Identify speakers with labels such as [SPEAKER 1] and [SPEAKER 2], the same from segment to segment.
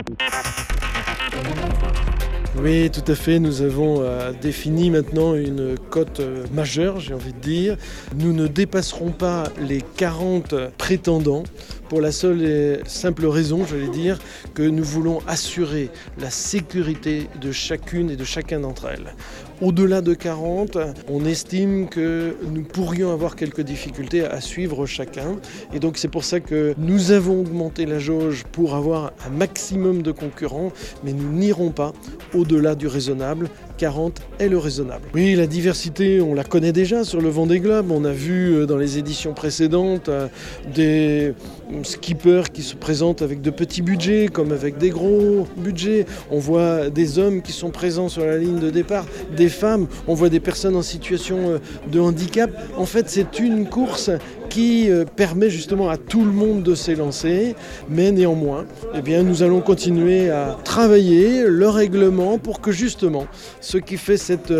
[SPEAKER 1] Oui, tout à fait. Nous avons défini maintenant une cote majeure, j'ai envie de dire. Nous ne dépasserons pas les 40 prétendants pour la seule et simple raison, j'allais dire, que nous voulons assurer la sécurité de chacune et de chacun d'entre elles. Au-delà de 40, on estime que nous pourrions avoir quelques difficultés à suivre chacun. Et donc c'est pour ça que nous avons augmenté la jauge pour avoir un maximum de concurrents, mais nous n'irons pas au-delà du raisonnable. 40 est le raisonnable. Oui, la diversité, on la connaît déjà sur le Vendée Globe. On a vu dans les éditions précédentes des skippers qui se présentent avec de petits budgets comme avec des gros budgets. On voit des hommes qui sont présents sur la ligne de départ, des femmes, on voit des personnes en situation de handicap. En fait, c'est une course qui permet justement à tout le monde de s'élancer, mais néanmoins, nous allons continuer à travailler le règlement pour que justement, ce qui fait cette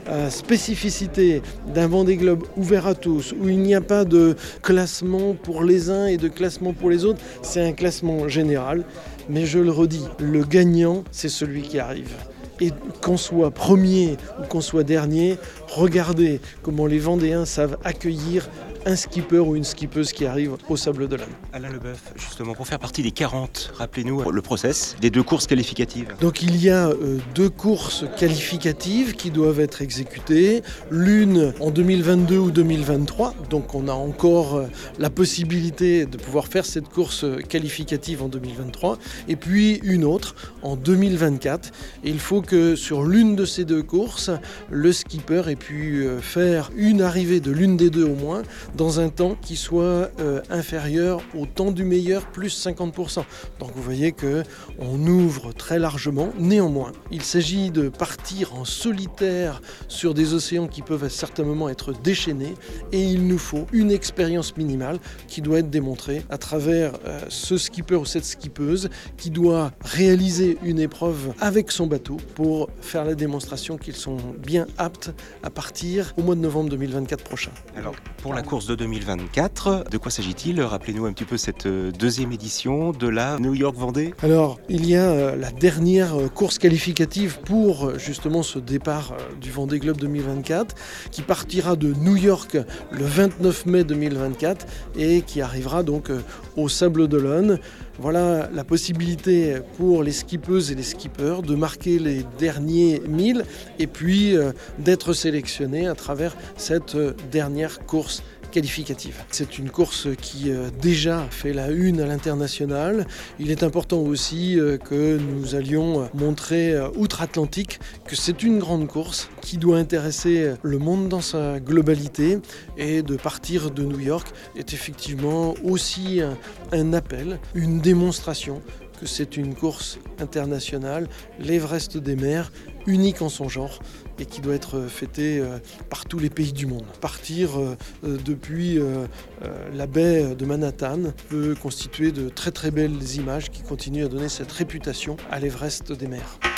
[SPEAKER 1] spécificité d'un Vendée Globe ouvert à tous, où il n'y a pas de classement pour les uns et de classement pour les autres, c'est un classement général, mais je le redis, le gagnant, c'est celui qui arrive. Et qu'on soit premier ou qu'on soit dernier, regardez comment les Vendéens savent accueillir un skipper ou une skippeuse qui arrive au Sables d'Olonne.
[SPEAKER 2] Alain Leboeuf, justement, pour faire partie des 40, rappelez-nous le process des 2 courses qualificatives.
[SPEAKER 1] Donc il y a 2 courses qualificatives qui doivent être exécutées, l'une en 2022 ou 2023, donc on a encore la possibilité de pouvoir faire cette course qualificative en 2023, et puis une autre en 2024. Et il faut que sur l'une de ces 2 courses, le skipper ait pu faire une arrivée de l'une des 2 au moins, dans un temps qui soit inférieur au temps du meilleur plus 50%. Donc vous voyez qu'on ouvre très largement. Néanmoins, il s'agit de partir en solitaire sur des océans qui peuvent certainement être déchaînés et il nous faut une expérience minimale qui doit être démontrée à travers ce skipper ou cette skippeuse qui doit réaliser une épreuve avec son bateau pour faire la démonstration qu'ils sont bien aptes à partir au mois de novembre 2024 prochain.
[SPEAKER 2] Alors, pour la course de 2024, de quoi s'agit-il ? Rappelez-nous un petit peu cette 2e édition de la New York Vendée.
[SPEAKER 1] Alors, il y a la dernière course qualificative pour justement ce départ du Vendée Globe 2024 qui partira de New York le 29 mai 2024 et qui arrivera donc au Sables d'Olonne. Voilà la possibilité pour les skippeuses et les skippers de marquer les derniers 1000 et puis d'être sélectionnés à travers cette dernière course qualificative. C'est une course qui déjà fait la une à l'international. Il est important aussi que nous allions montrer outre-Atlantique que c'est une grande course qui doit intéresser le monde dans sa globalité et de partir de New York est effectivement aussi un appel, une démonstration que c'est une course internationale, l'Everest des mers, unique en son genre et qui doit être fêtée par tous les pays du monde. Partir depuis la baie de Manhattan peut constituer de très très belles images qui continuent à donner cette réputation à l'Everest des mers.